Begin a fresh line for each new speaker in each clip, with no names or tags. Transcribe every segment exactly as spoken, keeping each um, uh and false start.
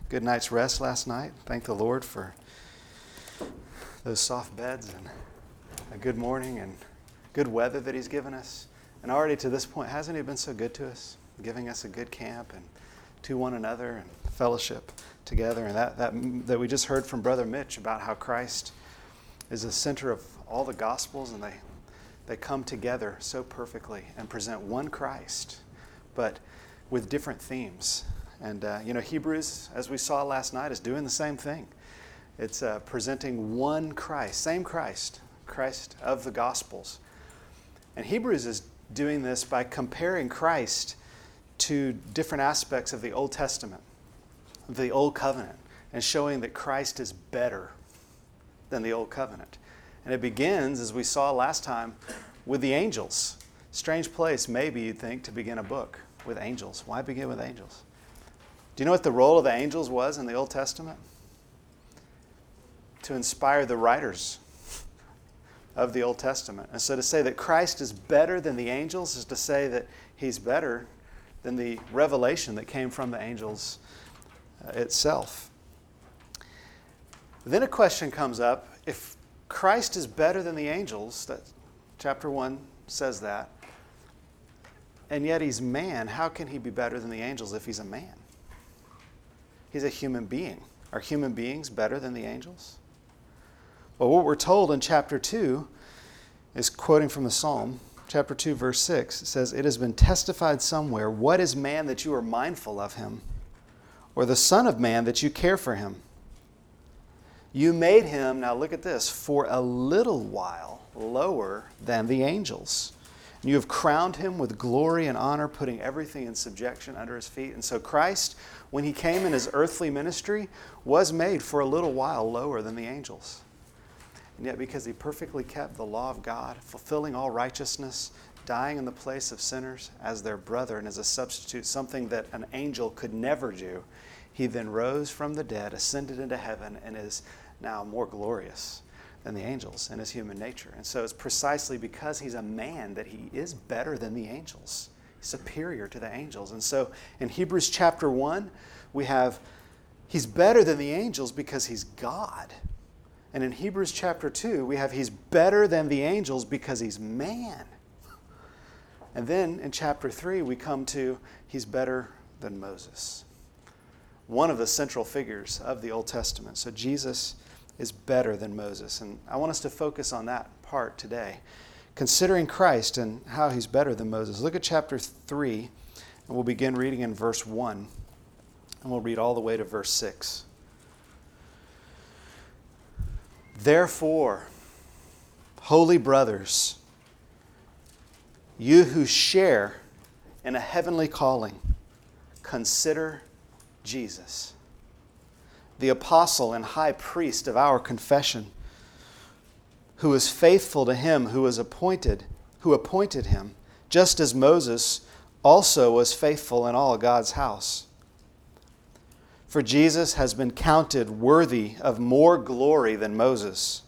good night's rest last night. Thank the Lord for those soft beds and a good morning and good weather that He's given us. And already to this point, hasn't He been so good to us, giving us a good camp and to one another and fellowship together? And that, that, that we just heard from Brother Mitch about how Christ is the center of all the Gospels, and they, they come together so perfectly and present one Christ, but with different themes. And, uh, you know, Hebrews, as we saw last night, is doing the same thing. It's uh, presenting one Christ, same Christ, Christ of the Gospels. And Hebrews is doing this by comparing Christ to different aspects of the Old Testament, the Old Covenant, and showing that Christ is better than the Old Covenant. And it begins, as we saw last time, with the angels. Strange place, maybe you'd think, to begin a book with angels. Why begin with angels? Do you know what the role of the angels was in the Old Testament? To inspire the writers of the Old Testament. And so to say that Christ is better than the angels is to say that He's better than the revelation that came from the angels uh, itself. Then a question comes up, if Christ is better than the angels, that chapter one says that, and yet He's man, how can He be better than the angels if He's a man? He's a human being. Are human beings better than the angels? Well, what we're told in chapter two is quoting from the Psalm, chapter two, verse six. It says, "It has been testified somewhere, what is man that you are mindful of him, or the son of man that you care for him? You made him," now look at this, "for a little while lower than the angels. You have crowned him with glory and honor, putting everything in subjection under his feet." And so Christ, when He came in His earthly ministry, was made for a little while lower than the angels. And yet because He perfectly kept the law of God, fulfilling all righteousness, dying in the place of sinners as their brother and as a substitute, something that an angel could never do, He then rose from the dead, ascended into heaven, and is now more glorious than the angels in His human nature. And so it's precisely because He's a man that He is better than the angels, superior to the angels. And so in Hebrews chapter one, we have He's better than the angels because He's God. And in Hebrews chapter two, we have He's better than the angels because He's man. And then in chapter three, we come to He's better than Moses, one of the central figures of the Old Testament. So Jesus is better than Moses. And I want us to focus on that part today, considering Christ and how He's better than Moses. Look at chapter three, and we'll begin reading in verse one, and we'll read all the way to verse six. "Therefore, holy brothers, you who share in a heavenly calling, consider Jesus, the apostle and high priest of our confession, who is faithful to Him who was appointed, who appointed Him, just as Moses also was faithful in all God's house. For Jesus has been counted worthy of more glory than Moses,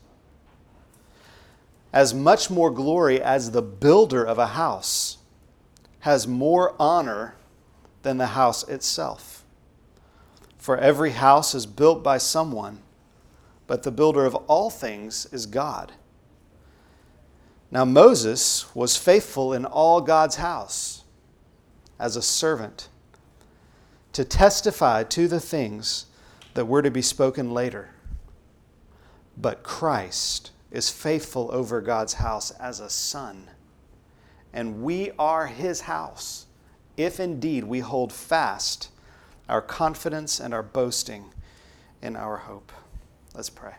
as much more glory as the builder of a house has more honor than the house itself. For every house is built by someone, but the builder of all things is God. Now Moses was faithful in all God's house as a servant to testify to the things that were to be spoken later. But Christ is faithful over God's house as a son, and we are His house, if indeed we hold fast our confidence and our boasting in our hope." Let's pray.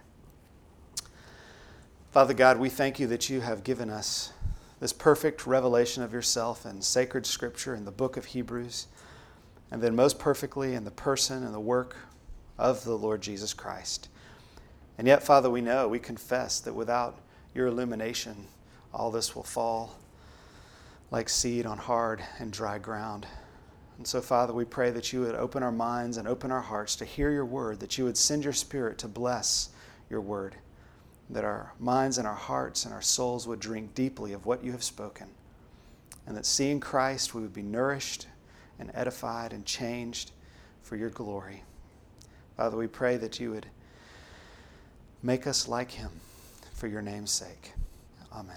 Father God, we thank You that You have given us this perfect revelation of Yourself in sacred Scripture in the book of Hebrews, and then most perfectly in the person and the work of the Lord Jesus Christ. And yet, Father, we know, we confess that without Your illumination, all this will fall like seed on hard and dry ground. And so, Father, we pray that You would open our minds and open our hearts to hear Your word, that You would send Your Spirit to bless Your word, that our minds and our hearts and our souls would drink deeply of what You have spoken, and that seeing Christ, we would be nourished and edified and changed for Your glory. Father, we pray that you would make us like him for your name's sake. Amen.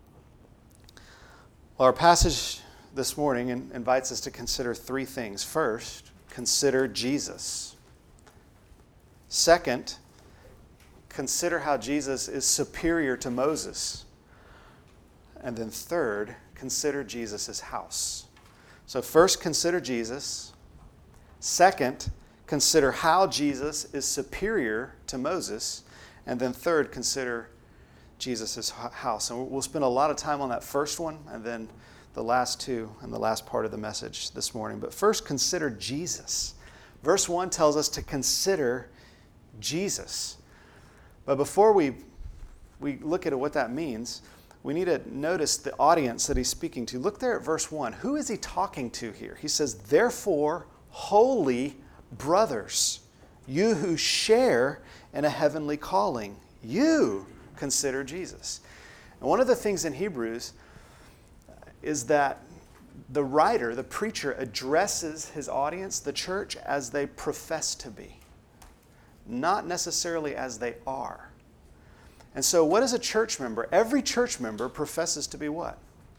Well, our passage this morning invites us to consider three things. First, consider Jesus. Second, consider how Jesus is superior to Moses. And then third, consider Jesus' house. So first, consider Jesus. Second, consider how Jesus is superior to Moses. And then third, consider Jesus' house. And we'll spend a lot of time on that first one and then the last two and the last part of the message this morning. But first, consider Jesus. Verse one tells us to consider Jesus. But before we, we look at what that means, we need to notice the audience that he's speaking to. Look there at verse one. Who is he talking to here? He says, therefore, holy brothers, you who share in a heavenly calling, you consider Jesus. And one of the things in Hebrews is that the writer, the preacher, addresses his audience, the church, as they profess to be, not necessarily as they are. And so what is a church member? Every church member professes to be what?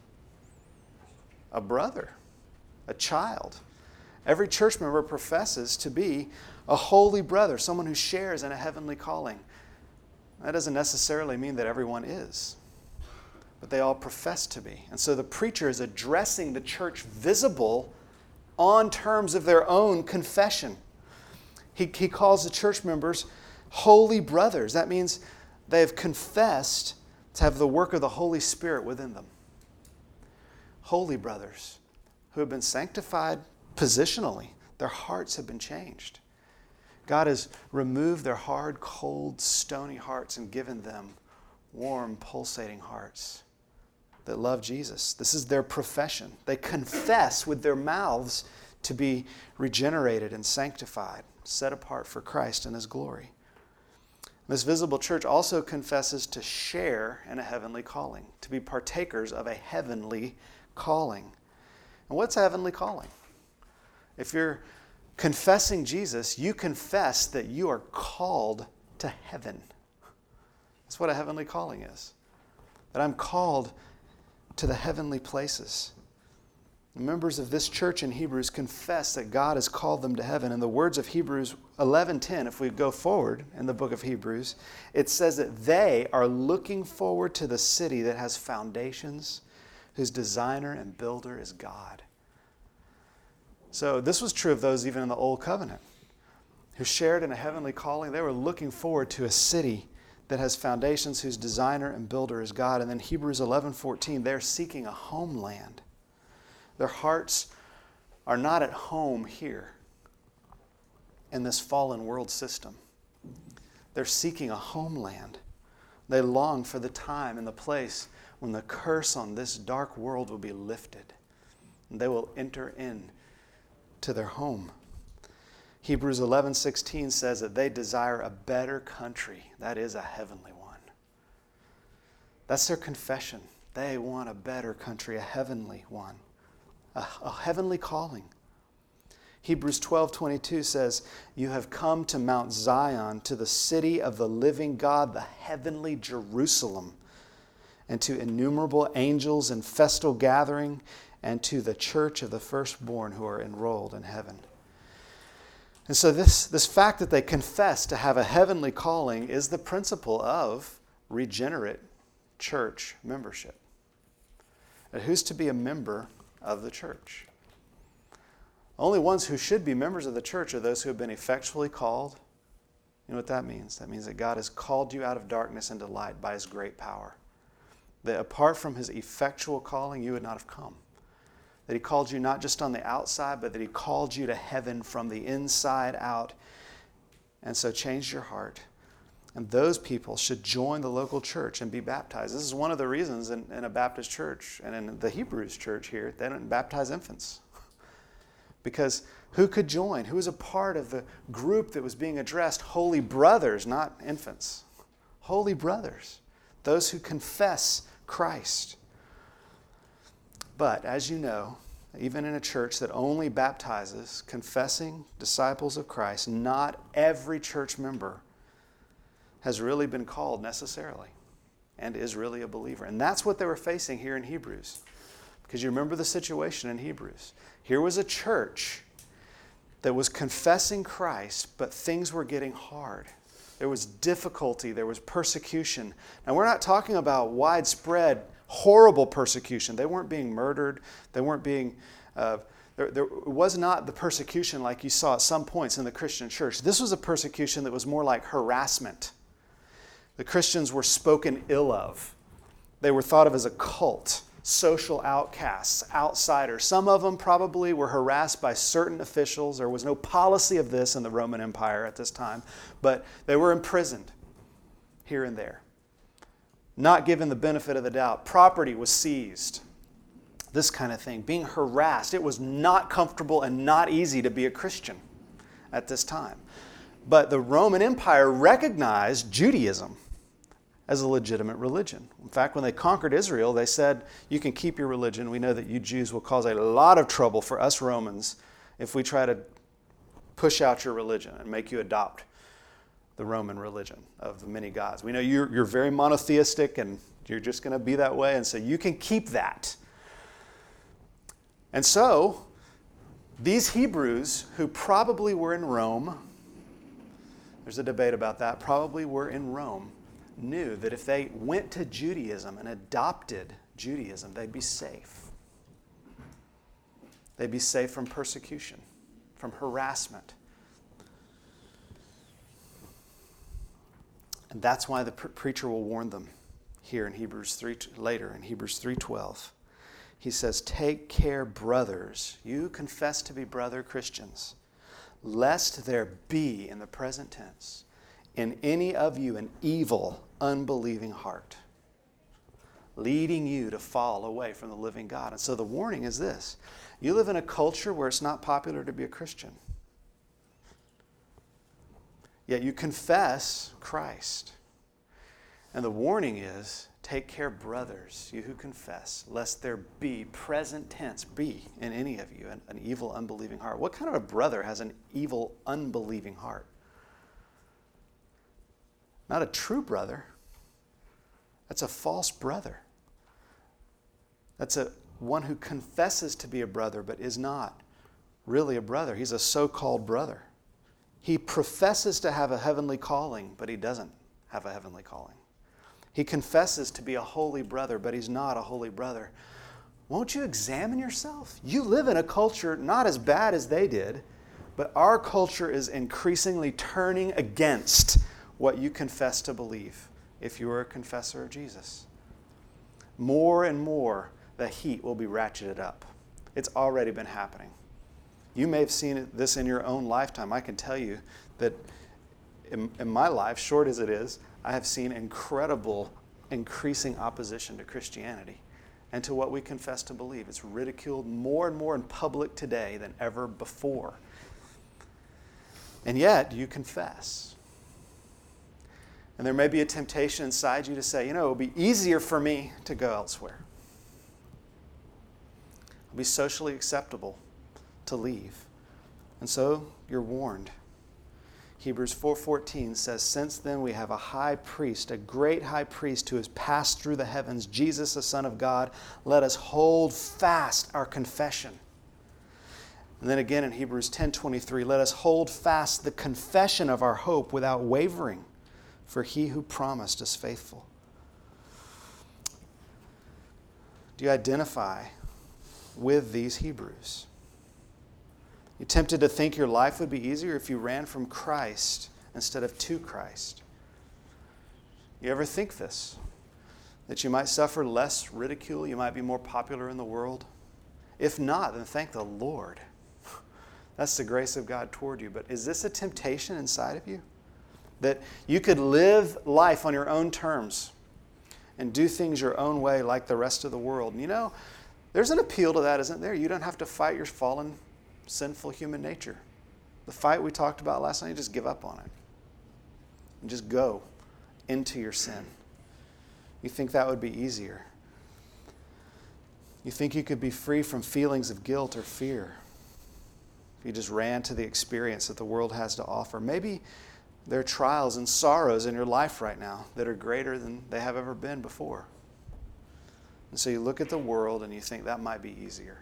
A brother, a child. Every church member professes to be a holy brother, someone who shares in a heavenly calling. That doesn't necessarily mean that everyone is, but they all profess to be. And so the preacher is addressing the church visible on terms of their own confession. He, he calls the church members holy brothers. That means they have confessed to have the work of the Holy Spirit within them. Holy brothers who have been sanctified positionally. Their hearts have been changed. God has removed their hard, cold, stony hearts and given them warm, pulsating hearts that love Jesus. This is their profession. They confess with their mouths to be regenerated and sanctified, set apart for Christ and his glory. This visible church also confesses to share in a heavenly calling, to be partakers of a heavenly calling. And what's a heavenly calling? If you're confessing Jesus, you confess that you are called to heaven. That's what a heavenly calling is. That I'm called to the heavenly places. The members of this church in Hebrews confess that God has called them to heaven. In the words of Hebrews eleven ten, if we go forward in the book of Hebrews, it says that they are looking forward to the city that has foundations, whose designer and builder is God. So this was true of those even in the Old Covenant who shared in a heavenly calling. They were looking forward to a city that has foundations, whose designer and builder is God. And then Hebrews eleven fourteen, they're seeking a homeland. Their hearts are not at home here in this fallen world system. They're seeking a homeland. They long for the time and the place when the curse on this dark world will be lifted, and they will enter in to their home. Hebrews eleven sixteen says that they desire a better country. That is a heavenly one. That's their confession. They want a better country, a heavenly one, a, a heavenly calling. Hebrews twelve twenty-two says, you have come to Mount Zion, to the city of the living God, the heavenly Jerusalem, and to innumerable angels in festal gathering, and to the church of the firstborn who are enrolled in heaven. And so this, this fact that they confess to have a heavenly calling is the principle of regenerate church membership. And who's to be a member of the church? Only ones who should be members of the church are those who have been effectually called. You know what that means? That means that God has called you out of darkness into light by his great power. That apart from his effectual calling, you would not have come. That he called you not just on the outside, but that he called you to heaven from the inside out. And so changed your heart. And those people should join the local church and be baptized. This is one of the reasons in, in a Baptist church and in the Hebrews church here, they don't baptize infants. Because who could join? Who was a part of the group that was being addressed? Holy brothers, not infants. Holy brothers. Those who confess Christ. But as you know, even in a church that only baptizes confessing disciples of Christ, not every church member has really been called necessarily and is really a believer. And that's what they were facing here in Hebrews. Because you remember the situation in Hebrews. Here was a church that was confessing Christ, but things were getting hard. There was difficulty. There was persecution. Now, we're not talking about widespread, horrible persecution. They weren't being murdered. They weren't being... Uh, there, there was not the persecution like you saw at some points in the Christian church. This was a persecution that was more like harassment. The Christians were spoken ill of. They were thought of as a cult, social outcasts, outsiders. Some of them probably were harassed by certain officials. There was no policy of this in the Roman Empire at this time, but they were imprisoned here and there, not given the benefit of the doubt. Property was seized, this kind of thing, being harassed. It was not comfortable and not easy to be a Christian at this time. But the Roman Empire recognized Judaism as a legitimate religion. In fact, when they conquered Israel, they said, you can keep your religion. We know that you Jews will cause a lot of trouble for us Romans if we try to push out your religion and make you adopt the Roman religion of the many gods. We know you're, you're very monotheistic and you're just going to be that way, and so you can keep that. And so, these Hebrews, who probably were in Rome, there's a debate about that, probably were in Rome, knew that if they went to Judaism and adopted Judaism, they'd be safe. They'd be safe from persecution, from harassment. And that's why the pre- preacher will warn them here in Hebrews three, later in Hebrews three twelve. He says, take care, brothers, you who confess to be brother Christians, lest there be, in the present tense, in any of you an evil, unbelieving heart, leading you to fall away from the living God. And so the warning is this. You live in a culture where it's not popular to be a Christian. Yet you confess Christ. And the warning is, take care, brothers, you who confess, lest there be, present tense, be in any of you an, an evil, unbelieving heart. What kind of a brother has an evil, unbelieving heart? Not a true brother. That's a false brother. That's a one who confesses to be a brother but is not really a brother. He's a so-called brother. He professes to have a heavenly calling, but he doesn't have a heavenly calling. He confesses to be a holy brother, but he's not a holy brother. Won't you examine yourself? You live in a culture not as bad as they did, but our culture is increasingly turning against what you confess to believe if you are a confessor of Jesus. More and more, the heat will be ratcheted up. It's already been happening. You may have seen this in your own lifetime. I can tell you that in, in my life, short as it is, I have seen incredible, increasing opposition to Christianity and to what we confess to believe. It's ridiculed more and more in public today than ever before. And yet, you confess. And there may be a temptation inside you to say, you know, it will be easier for me to go elsewhere. It'll be socially acceptable to leave. And so you're warned. Hebrews four fourteen says, since then we have a high priest, a great high priest who has passed through the heavens, Jesus, the Son of God. Let us hold fast our confession. And then again in Hebrews ten twenty-three, let us hold fast the confession of our hope without wavering, for he who promised is faithful. Do you identify with these Hebrews? You tempted to think your life would be easier if you ran from Christ instead of to Christ. You ever think this? That you might suffer less ridicule, you might be more popular in the world? If not, then thank the Lord. That's the grace of God toward you. But is this a temptation inside of you? That you could live life on your own terms and do things your own way like the rest of the world. And you know, there's an appeal to that, isn't there? You don't have to fight your fallen, sinful human nature. The fight we talked about last night, you just give up on it. And just go into your sin. You think that would be easier. You think you could be free from feelings of guilt or fear if you just ran to the experience that the world has to offer. Maybe there are trials and sorrows in your life right now that are greater than they have ever been before. And so you look at the world and you think that might be easier.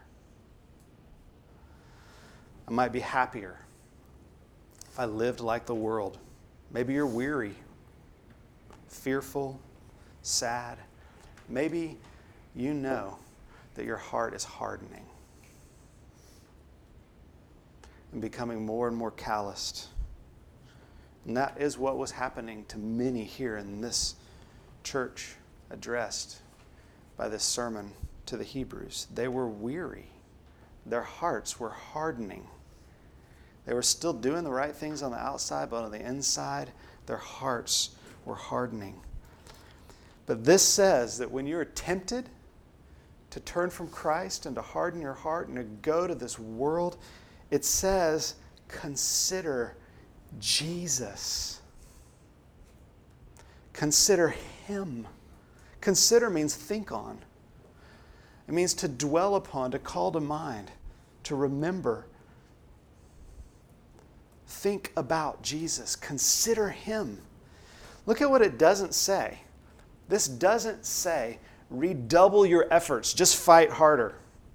I might be happier if I lived like the world. Maybe you're weary, fearful, sad. Maybe you know that your heart is hardening and becoming more and more calloused. And that is what was happening to many here in this church addressed by this sermon to the Hebrews. They were weary. Their hearts were hardening. They were still doing the right things on the outside, but on the inside, their hearts were hardening. But this says that when you're tempted to turn from Christ and to harden your heart and to go to this world, it says, consider Jesus. Consider Him. Consider means think on. It means to dwell upon, to call to mind, to remember. Think about Jesus. Consider Him. Look at what it doesn't say. This doesn't say, redouble your efforts, just fight harder.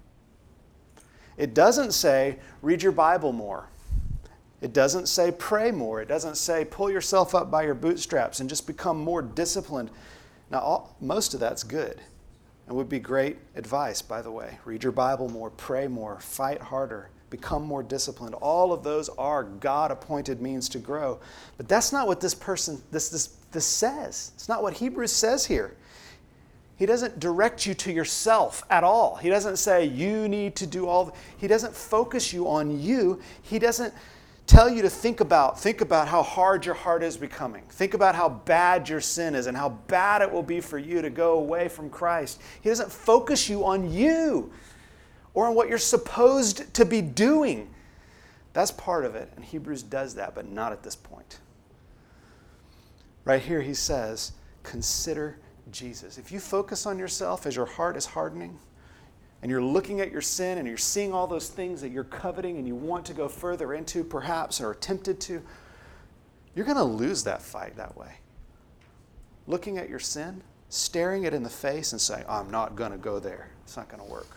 It doesn't say, read your Bible more. It doesn't say, pray more. It doesn't say, pull yourself up by your bootstraps and just become more disciplined. Now, all, most of that's good and would be great advice, by the way. Read your Bible more, pray more, fight harder, become more disciplined. All of those are God-appointed means to grow. But that's not what this person, this, this, this says. It's not what Hebrews says here. He doesn't direct you to yourself at all. He doesn't say you need to do all. He doesn't focus you on you. He doesn't tell you to think about, think about how hard your heart is becoming. Think about how bad your sin is and how bad it will be for you to go away from Christ. He doesn't focus you on you or on what you're supposed to be doing. That's part of it, and Hebrews does that, but not at this point. Right here he says, consider Jesus. If you focus on yourself as your heart is hardening, and you're looking at your sin and you're seeing all those things that you're coveting and you want to go further into perhaps or are tempted to, you're going to lose that fight that way. Looking at your sin, staring it in the face and saying, I'm not going to go there. It's not going to work.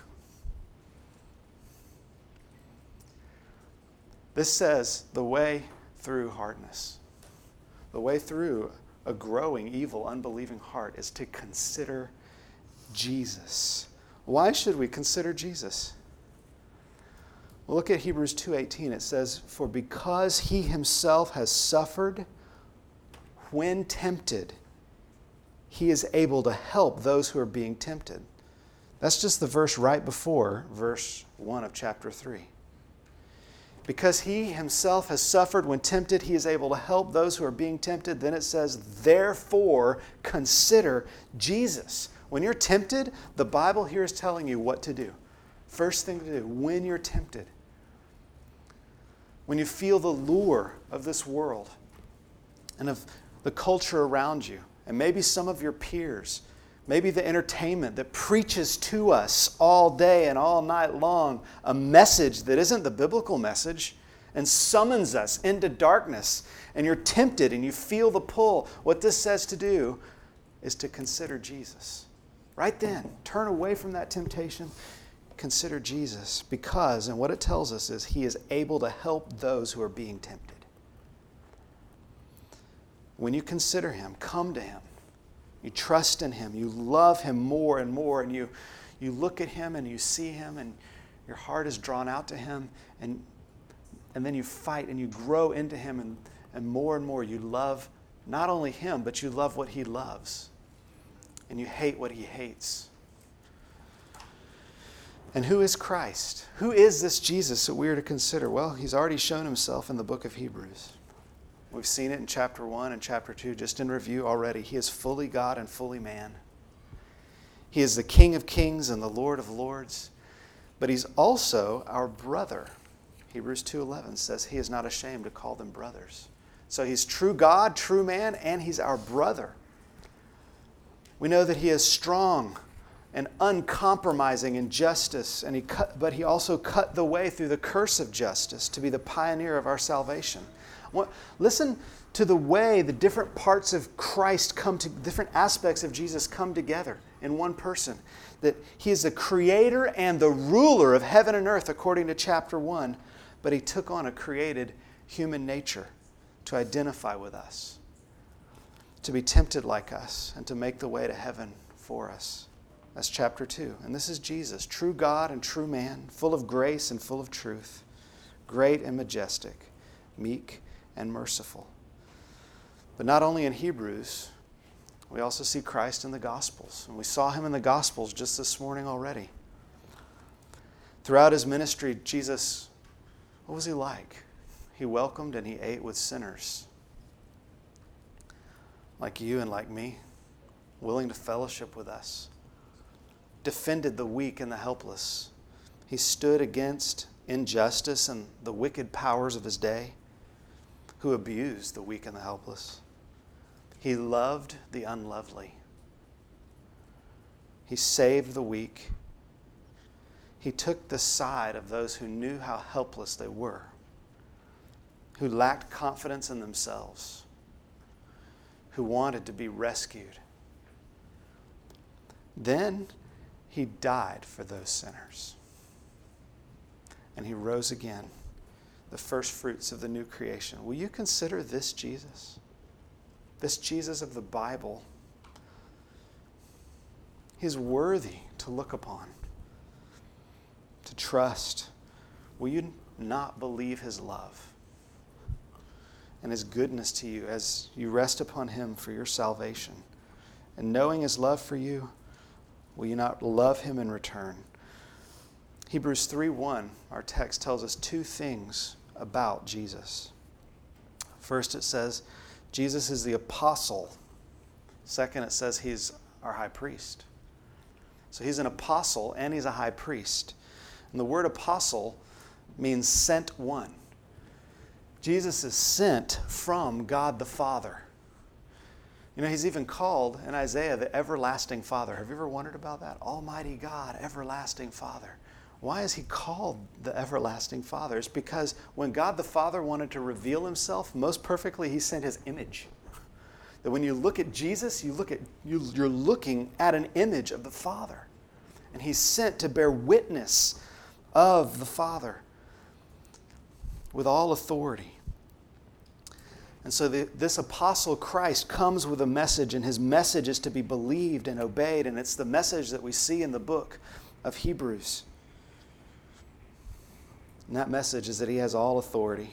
This says the way through hardness, the way through a growing, evil, unbelieving heart is to consider Jesus. Why should we consider Jesus? Well, look at Hebrews two eighteen. It says, for because He Himself has suffered when tempted, He is able to help those who are being tempted. That's just the verse right before verse one of chapter three. Because He Himself has suffered when tempted, He is able to help those who are being tempted. Then it says, therefore, consider Jesus. When you're tempted, the Bible here is telling you what to do. First thing to do, when you're tempted, when you feel the lure of this world and of the culture around you, and maybe some of your peers, maybe the entertainment that preaches to us all day and all night long a message that isn't the biblical message and summons us into darkness, and you're tempted and you feel the pull, what this says to do is to consider Jesus. Right then, turn away from that temptation, consider Jesus, because, and what it tells us is He is able to help those who are being tempted. When you consider Him, come to Him. You trust in Him. You love Him more and more, and you, you look at Him and you see Him, and your heart is drawn out to Him, and, and then you fight and you grow into Him, and, and more and more you love not only Him, but you love what He loves. And you hate what He hates. And who is Christ? Who is this Jesus that we are to consider? Well, He's already shown Himself in the book of Hebrews. We've seen it in chapter one and chapter two, just in review already. He is fully God and fully man. He is the King of kings and the Lord of lords. But He's also our brother. Hebrews two eleven says He is not ashamed to call them brothers. So He's true God, true man, and He's our brother. We know that He is strong and uncompromising in justice, and he cut, but he also cut the way through the curse of justice to be the pioneer of our salvation. What, listen to the way the different parts of Christ come to, different aspects of Jesus come together in one person. That he is the creator and the ruler of heaven and earth, according to chapter one, but he took on a created human nature to identify with us, to be tempted like us, and to make the way to heaven for us. That's chapter two. And this is Jesus, true God and true man, full of grace and full of truth, great and majestic, meek and merciful. But not only in Hebrews, we also see Christ in the Gospels. And we saw him in the Gospels just this morning already. Throughout his ministry, Jesus, what was he like? He welcomed and he ate with sinners, like you and like me, willing to fellowship with us. Defended the weak and the helpless. He stood against injustice and the wicked powers of his day, who abused the weak and the helpless. He loved the unlovely. He saved the weak. He took the side of those who knew how helpless they were, who lacked confidence in themselves, who wanted to be rescued. Then he died for those sinners. And he rose again, the first fruits of the new creation. Will you consider this Jesus? This Jesus of the Bible? He's worthy to look upon, to trust. Will you not believe his love and his goodness to you as you rest upon him for your salvation? And knowing his love for you, will you not love him in return? Hebrews three one, our text tells us two things about Jesus. First, it says Jesus is the apostle. Second, it says he's our high priest. So he's an apostle and he's a high priest. And the word apostle means sent one. Jesus is sent from God the Father. You know, he's even called in Isaiah the everlasting Father. Have you ever wondered about that? Almighty God, everlasting Father. Why is he called the everlasting Father? It's because when God the Father wanted to reveal himself most perfectly, he sent his image. That when you look at Jesus, you look at, you, you're looking at an image of the Father. And he's sent to bear witness of the Father with all authority. And so the, this apostle Christ comes with a message, and his message is to be believed and obeyed. And it's the message that we see in the book of Hebrews. And that message is that he has all authority.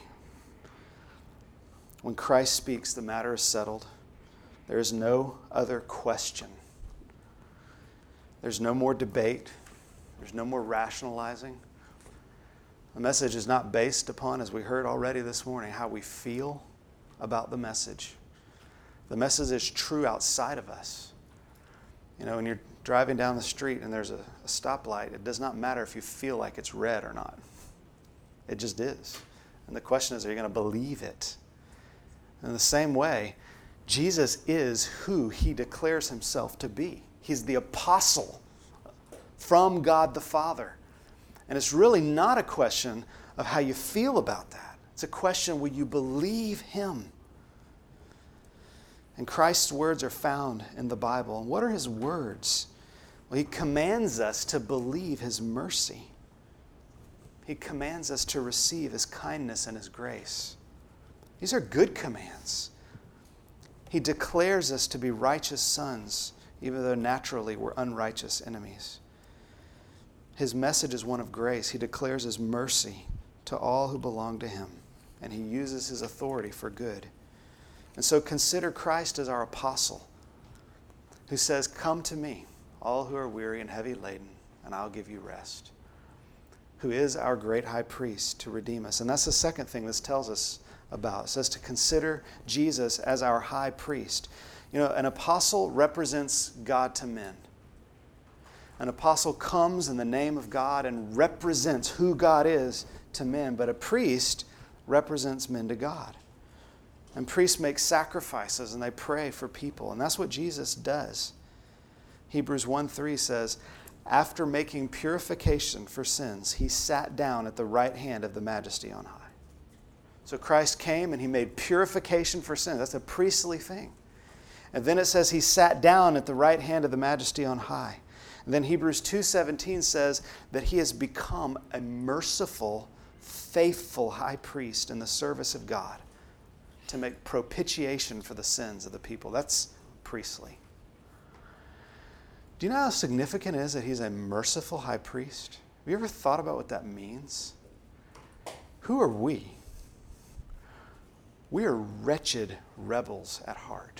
When Christ speaks, the matter is settled. There is no other question. There's no more debate. There's no more rationalizing. The message is not based upon, as we heard already this morning, how we feel about the message. The message is true outside of us. You know, when you're driving down the street and there's a, a stoplight, it does not matter if you feel like it's red or not. It just is. And the question is, are you going to believe it? In the same way, Jesus is who he declares himself to be. He's the apostle from God the Father. And it's really not a question of how you feel about that. It's a question, will you believe him? And Christ's words are found in the Bible. And what are his words? Well, he commands us to believe his mercy. He commands us to receive his kindness and his grace. These are good commands. He declares us to be righteous sons, even though naturally we're unrighteous enemies. His message is one of grace. He declares his mercy to all who belong to him, and he uses his authority for good. And so consider Christ as our apostle, who says, "Come to me, all who are weary and heavy laden, and I'll give you rest." Who is our great high priest to redeem us. And that's the second thing this tells us about. It says to consider Jesus as our high priest. You know, an apostle represents God to men. An apostle comes in the name of God and represents who God is to men, but a priest represents men to God. And priests make sacrifices and they pray for people, and that's what Jesus does. Hebrews one three says, after making purification for sins, he sat down at the right hand of the Majesty on high. So Christ came and he made purification for sin. That's a priestly thing. And then it says he sat down at the right hand of the Majesty on high. And then Hebrews two seventeen says that he has become a merciful, faithful high priest in the service of God to make propitiation for the sins of the people. That's priestly. Do you know how significant it is that he's a merciful high priest? Have you ever thought about what that means? Who are we? We are wretched rebels at heart.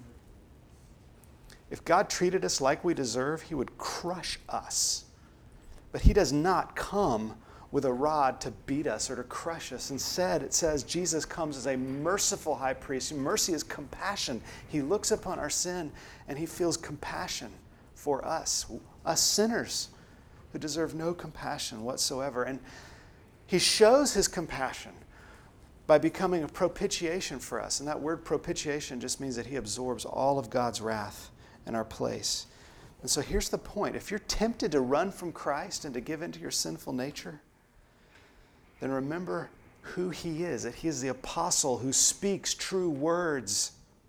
If God treated us like we deserve, he would crush us. But he does not come with a rod to beat us or to crush us. Instead, it says Jesus comes as a merciful high priest. Mercy is compassion. He looks upon our sin and he feels compassion for us, us sinners who deserve no compassion whatsoever. And he shows his compassion by becoming a propitiation for us. And that word propitiation just means that he absorbs all of God's wrath in our place. And so here's the point. If you're tempted to run from Christ and to give into your sinful nature, then remember who he is, that he is the apostle who speaks true words,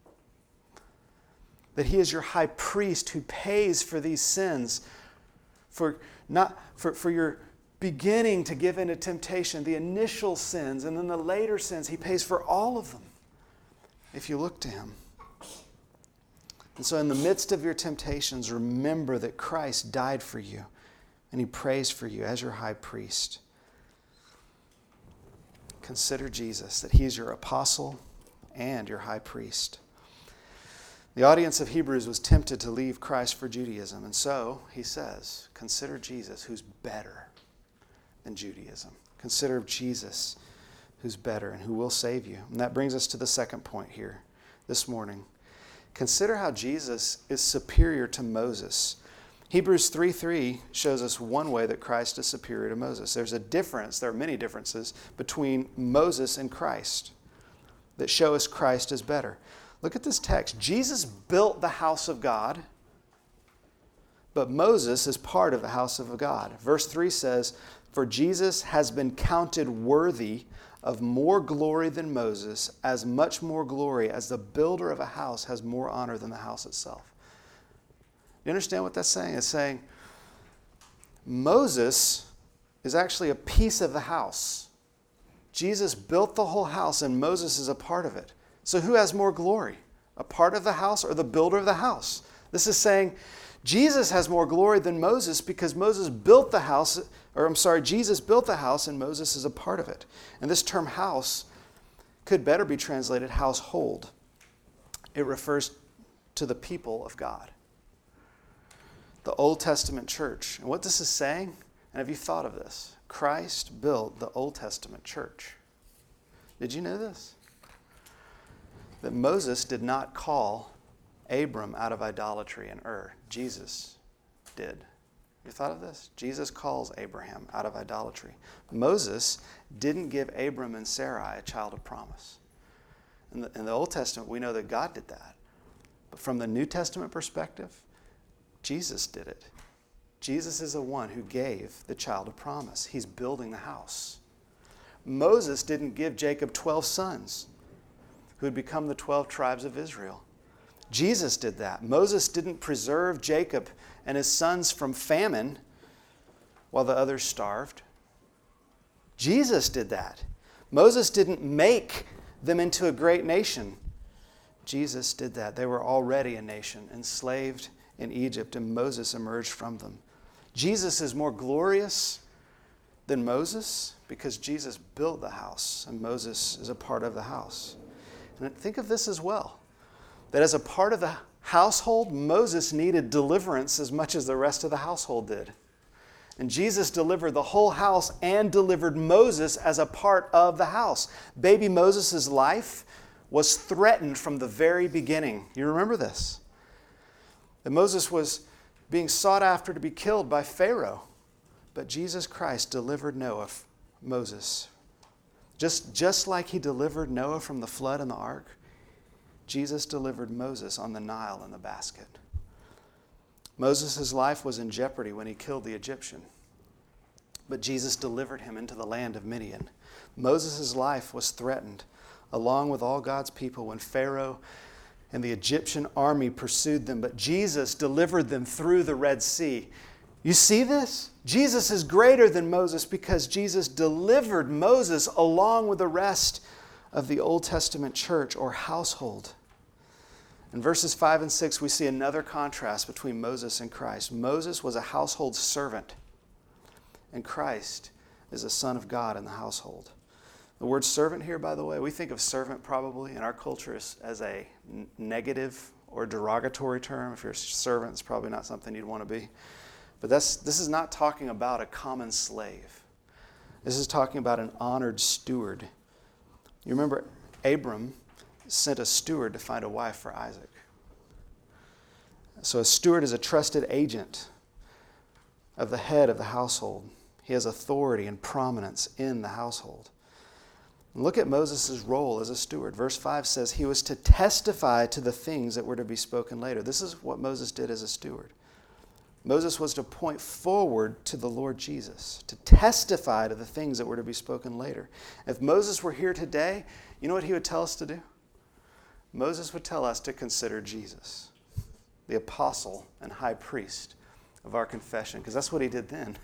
that he is your high priest who pays for these sins, for not for, for your beginning to give into temptation, the initial sins, and then the later sins. He pays for all of them if you look to him. And so in the midst of your temptations, remember that Christ died for you and he prays for you as your high priest. Consider Jesus, that he is your apostle and your high priest. The audience of Hebrews was tempted to leave Christ for Judaism. And so he says, consider Jesus, who's better than Judaism. Consider Jesus, who's better and who will save you. And that brings us to the second point here this morning. Consider how Jesus is superior to Moses. Hebrews three three shows us one way that Christ is superior to Moses. There's a difference, there are many differences between Moses and Christ that show us Christ is better. Look at this text. Jesus built the house of God, but Moses is part of the house of God. Verse three says, for Jesus has been counted worthy of more glory than Moses, as much more glory as the builder of a house has more honor than the house itself. You understand what that's saying? It's saying Moses is actually a piece of the house. Jesus built the whole house and Moses is a part of it. So who has more glory? A part of the house or the builder of the house? This is saying Jesus has more glory than Moses because Moses built the house, or I'm sorry, Jesus built the house and Moses is a part of it. And this term house could better be translated household. It refers to the people of God. The Old Testament church. And what this is saying, and have you thought of this? Christ built the Old Testament church. Did you know this? That Moses did not call Abram out of idolatry in Ur. Jesus did. You thought of this? Jesus calls Abraham out of idolatry. Moses didn't give Abram and Sarai a child of promise. In the, in the Old Testament, we know that God did that. But from the New Testament perspective, Jesus did it. Jesus is the one who gave the child of promise. He's building the house. Moses didn't give Jacob twelve sons who would become the twelve tribes of Israel. Jesus did that. Moses didn't preserve Jacob and his sons from famine while the others starved. Jesus did that. Moses didn't make them into a great nation. Jesus did that. They were already a nation, enslaved in Egypt, and Moses emerged from them. Jesus is more glorious than Moses because Jesus built the house and Moses is a part of the house. And think of this as well, that as a part of the household, Moses needed deliverance as much as the rest of the household did. And Jesus delivered the whole house and delivered Moses as a part of the house. Baby Moses' life was threatened from the very beginning. You remember this? That Moses was being sought after to be killed by Pharaoh. But Jesus Christ delivered Noah, Moses. Just, just like he delivered Noah from the flood and the ark, Jesus delivered Moses on the Nile in the basket. Moses' life was in jeopardy when he killed the Egyptian, but Jesus delivered him into the land of Midian. Moses' life was threatened, along with all God's people, when Pharaoh and the Egyptian army pursued them, but Jesus delivered them through the Red Sea. You see this? Jesus is greater than Moses because Jesus delivered Moses along with the rest of the Old Testament church or household. In verses five and six, we see another contrast between Moses and Christ. Moses was a household servant, and Christ is a son of God in the household. The word servant here, by the way, we think of servant probably in our culture as, as a n- negative or derogatory term. If you're a servant, it's probably not something you'd want to be. But that's, this is not talking about a common slave. This is talking about an honored steward. You remember Abram sent a steward to find a wife for Isaac. So a steward is a trusted agent of the head of the household. He has authority and prominence in the household. Look at Moses' role as a steward. Verse five says he was to testify to the things that were to be spoken later. This is what Moses did as a steward. Moses was to point forward to the Lord Jesus, to testify to the things that were to be spoken later. If Moses were here today, you know what he would tell us to do? Moses would tell us to consider Jesus, the apostle and high priest of our confession, because that's what he did then.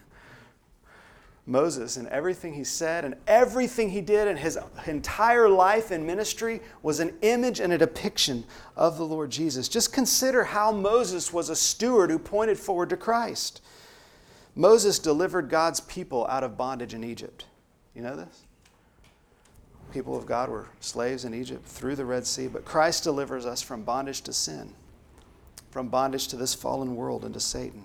Moses, and everything he said and everything he did in his entire life and ministry was an image and a depiction of the Lord Jesus. Just consider how Moses was a steward who pointed forward to Christ. Moses delivered God's people out of bondage in Egypt. You know this? People of God were slaves in Egypt through the Red Sea, but Christ delivers us from bondage to sin, from bondage to this fallen world and to Satan.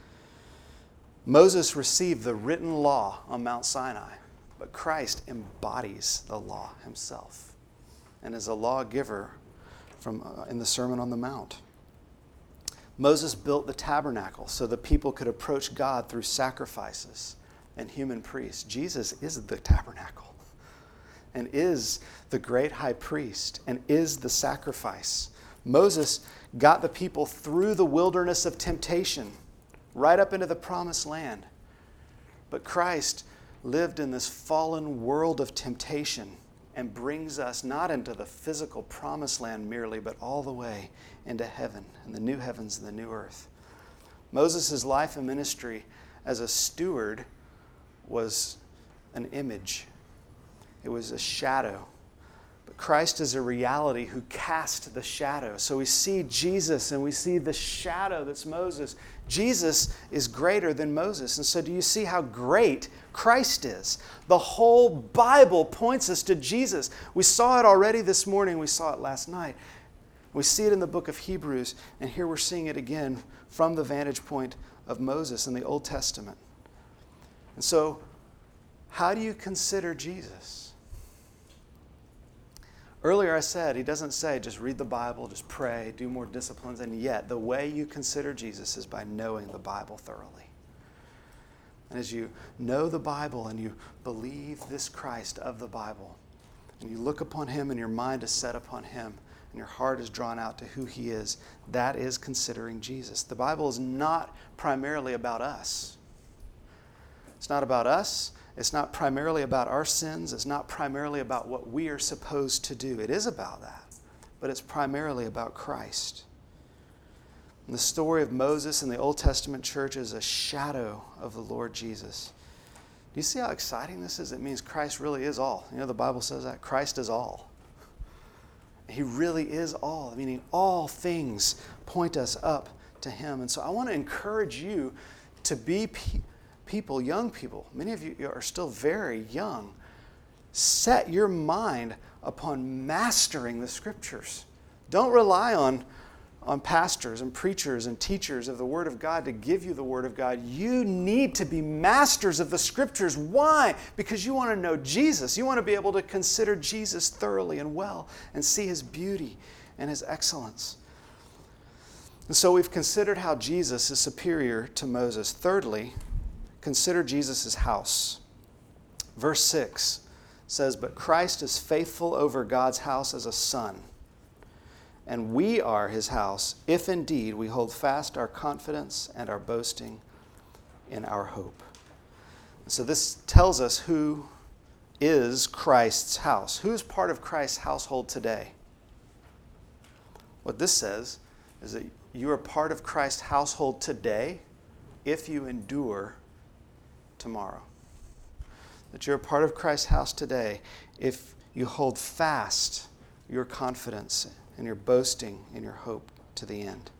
Moses received the written law on Mount Sinai, but Christ embodies the law himself and is a lawgiver from, uh, in the Sermon on the Mount. Moses built the tabernacle so the people could approach God through sacrifices and human priests. Jesus is the tabernacle and is the great high priest and is the sacrifice. Moses got the people through the wilderness of temptation right up into the promised land. But Christ lived in this fallen world of temptation and brings us not into the physical promised land merely, but all the way into heaven and the new heavens and the new earth. Moses' life and ministry as a steward was an image. It was a shadow. But Christ is a reality who cast the shadow. So we see Jesus and we see the shadow that's Moses. Jesus is greater than Moses. And so do you see how great Christ is? The whole Bible points us to Jesus. We saw it already this morning. We saw it last night. We see it in the book of Hebrews. And here we're seeing it again from the vantage point of Moses in the Old Testament. And so how do you consider Jesus? Earlier I said, he doesn't say just read the Bible, just pray, do more disciplines, and yet the way you consider Jesus is by knowing the Bible thoroughly. And as you know the Bible and you believe this Christ of the Bible, and you look upon him and your mind is set upon him, and your heart is drawn out to who he is, that is considering Jesus. The Bible is not primarily about us. It's not about us. It's not primarily about our sins. It's not primarily about what we are supposed to do. It is about that, but it's primarily about Christ. And the story of Moses in the Old Testament church is a shadow of the Lord Jesus. Do you see how exciting this is? It means Christ really is all. You know, the Bible says that. Christ is all. He really is all, meaning all things point us up to him. And so I want to encourage you to be people, people, young people, many of you are still very young, set your mind upon mastering the Scriptures. Don't rely on, on pastors and preachers and teachers of the Word of God to give you the Word of God. You need to be masters of the Scriptures. Why? Because you want to know Jesus. You want to be able to consider Jesus thoroughly and well and see his beauty and his excellence. And so we've considered how Jesus is superior to Moses. Thirdly, consider Jesus' house. Verse six says, "But Christ is faithful over God's house as a son, and we are his house, if indeed we hold fast our confidence and our boasting in our hope. And so this tells us who is Christ's house. Who's part of Christ's household today? What this says is that you are part of Christ's household today if you endure tomorrow. That you're a part of Christ's house today if you hold fast your confidence and your boasting and your hope to the end.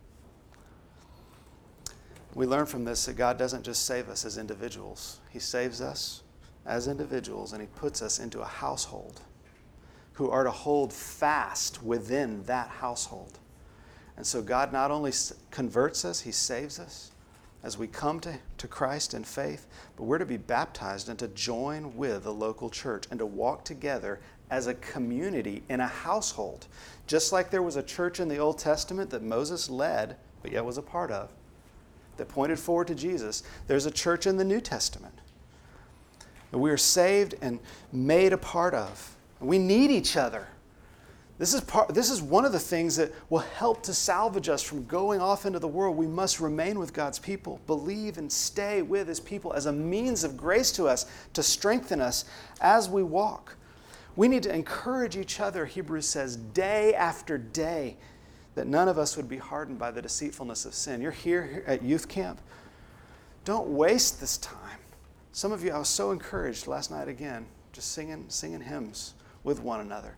We learn from this that God doesn't just save us as individuals. He saves us as individuals, and he puts us into a household who are to hold fast within that household. And so God not only converts us, he saves us as we come to, to Christ in faith, but we're to be baptized and to join with the local church and to walk together as a community in a household. Just like there was a church in the Old Testament that Moses led, but yet was a part of, that pointed forward to Jesus, there's a church in the New Testament that we are saved and made a part of. We need each other. This is part, this is one of the things that will help to salvage us from going off into the world. We must remain with God's people, believe and stay with his people as a means of grace to us, to strengthen us as we walk. We need to encourage each other, Hebrews says, day after day, that none of us would be hardened by the deceitfulness of sin. You're here at youth camp. Don't waste this time. Some of you, I was so encouraged last night again, just singing, singing hymns with one another.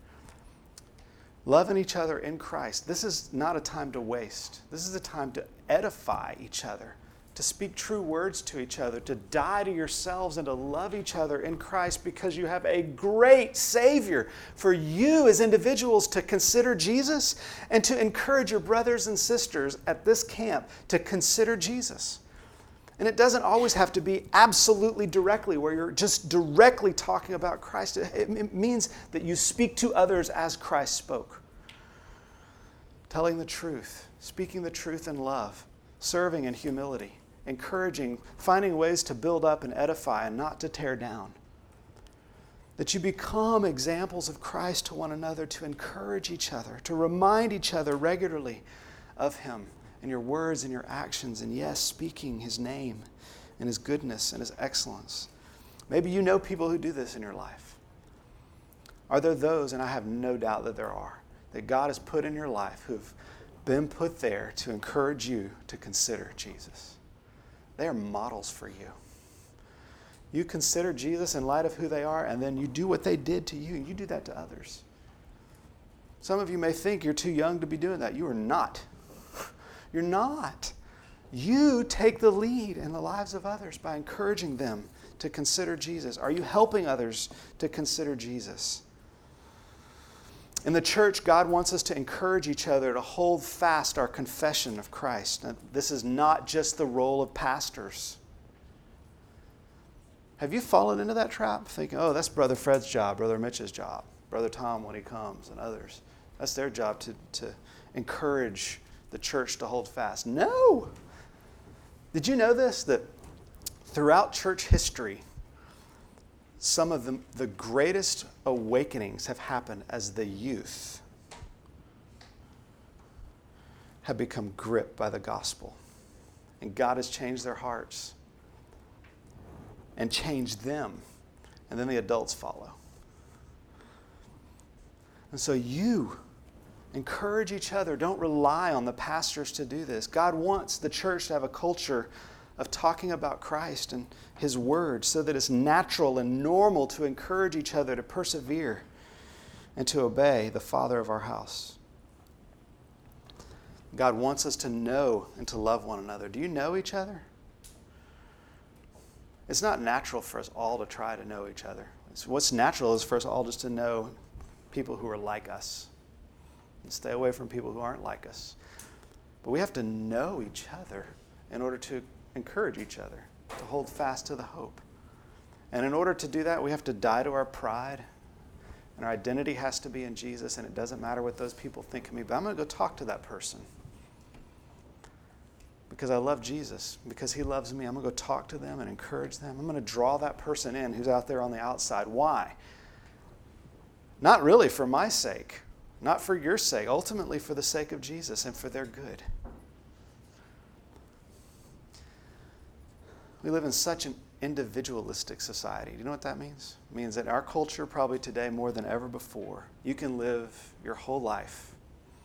Loving each other in Christ. This is not a time to waste. This is a time to edify each other, to speak true words to each other, to die to yourselves and to love each other in Christ because you have a great Savior. For you as individuals to consider Jesus and to encourage your brothers and sisters at this camp to consider Jesus. And it doesn't always have to be absolutely directly where you're just directly talking about Christ. It means that you speak to others as Christ spoke. Telling the truth, speaking the truth in love, serving in humility, encouraging, finding ways to build up and edify and not to tear down. That you become examples of Christ to one another, to encourage each other, to remind each other regularly of him. In your words and your actions, and yes, speaking his name and his goodness and his excellence. Maybe you know people who do this in your life. Are there those, and I have no doubt that there are, that God has put in your life who've been put there to encourage you to consider Jesus? They are models for you. You consider Jesus in light of who they are, and then you do what they did to you. You do that to others. Some of you may think you're too young to be doing that. You are not. You're not. You take the lead in the lives of others by encouraging them to consider Jesus. Are you helping others to consider Jesus? In the church, God wants us to encourage each other to hold fast our confession of Christ. Now, this is not just the role of pastors. Have you fallen into that trap, thinking, oh, that's Brother Fred's job, Brother Mitch's job, Brother Tom when he comes, and others? That's their job to, to encourage the church to hold fast. No! Did you know this? That throughout church history, some of the, the greatest awakenings have happened as the youth have become gripped by the gospel. And God has changed their hearts and changed them. And then the adults follow. And so you encourage each other. Don't rely on the pastors to do this. God wants the church to have a culture of talking about Christ and his word so that it's natural and normal to encourage each other to persevere and to obey the Father of our house. God wants us to know and to love one another. Do you know each other? It's not natural for us all to try to know each other. It's, what's natural is for us all just to know people who are like us. And stay away from people who aren't like us. But we have to know each other in order to encourage each other, to hold fast to the hope. And in order to do that, we have to die to our pride. And our identity has to be in Jesus, and it doesn't matter what those people think of me, but I'm going to go talk to that person. Because I love Jesus, because he loves me, I'm going to go talk to them and encourage them. I'm going to draw that person in who's out there on the outside. Why? Not really for my sake. Not for your sake, ultimately for the sake of Jesus and for their good. We live in such an individualistic society. Do you know what that means? It means that our culture, probably today more than ever before, you can live your whole life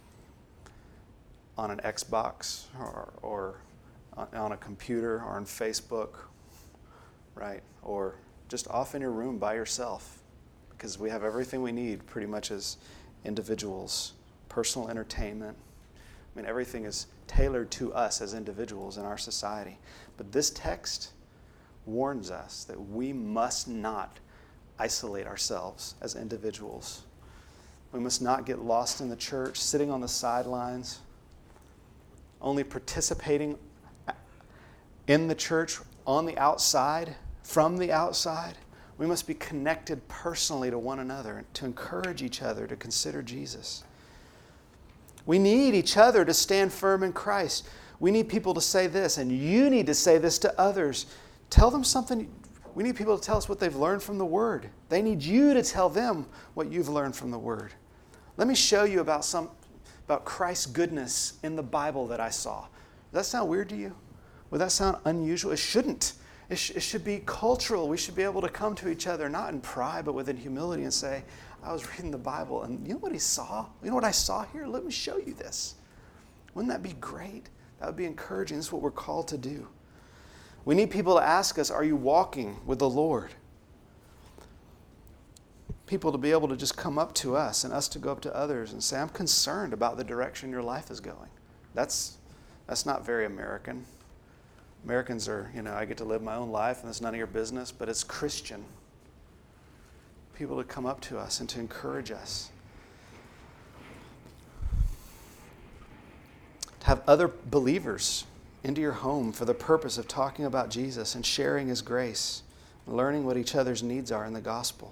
on an Xbox or, or on a computer or on Facebook, right? Or just off in your room by yourself, because we have everything we need pretty much as individuals. Personal entertainment. I mean, everything is tailored to us as individuals in our society. But this text warns us that we must not isolate ourselves as individuals. We must not get lost in the church, sitting on the sidelines, only participating in the church on the outside, from the outside. We must be connected personally to one another, to encourage each other to consider Jesus. We need each other to stand firm in Christ. We need people to say this, and you need to say this to others. Tell them something. We need people to tell us what they've learned from the Word. They need you to tell them what you've learned from the Word. Let me show you about some about Christ's goodness in the Bible that I saw. Does that sound weird to you? Would that sound unusual? It shouldn't. It, sh- it should be cultural. We should be able to come to each other, not in pride, but within humility, and say, I was reading the Bible, and you know what he saw? You know what I saw here? Let me show you this. Wouldn't that be great? That would be encouraging. This is what we're called to do. We need people to ask us, are you walking with the Lord? People to be able to just come up to us and us to go up to others and say, I'm concerned about the direction your life is going. That's, that's not very American. Americans are, you know, I get to live my own life and it's none of your business, but it's Christian. People to come up to us and to encourage us. To have other believers into your home for the purpose of talking about Jesus and sharing His grace, learning what each other's needs are in the gospel.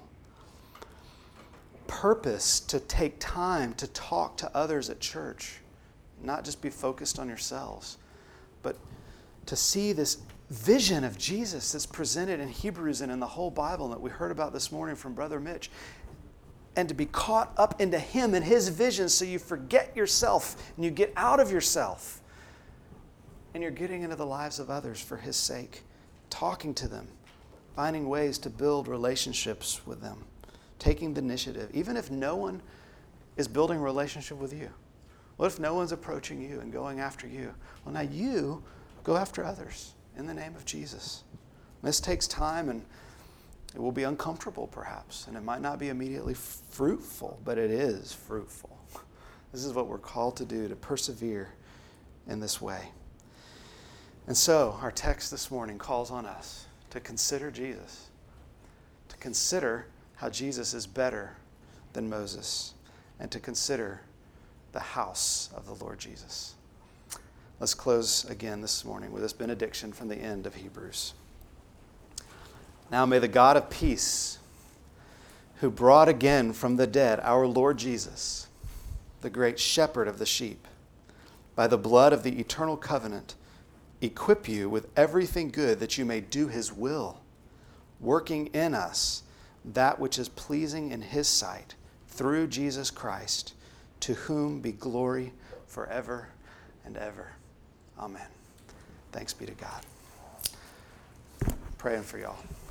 Purpose to take time to talk to others at church, not just be focused on yourselves, but to see this vision of Jesus that's presented in Hebrews and in the whole Bible that we heard about this morning from Brother Mitch, and to be caught up into Him and His vision so you forget yourself and you get out of yourself and you're getting into the lives of others for His sake, talking to them, finding ways to build relationships with them, taking the initiative, even if no one is building a relationship with you. What if no one's approaching you and going after you? Well, now you go after others in the name of Jesus. This takes time, and it will be uncomfortable perhaps, and it might not be immediately fruitful, but it is fruitful. This is what we're called to do, to persevere in this way. And so our text this morning calls on us to consider Jesus, to consider how Jesus is better than Moses, and to consider the house of the Lord Jesus. Let's close again this morning with this benediction from the end of Hebrews. Now may the God of peace, who brought again from the dead our Lord Jesus, the great shepherd of the sheep, by the blood of the eternal covenant, equip you with everything good that you may do His will, working in us that which is pleasing in His sight, through Jesus Christ, to whom be glory forever and ever. Amen. Thanks be to God. Praying for y'all.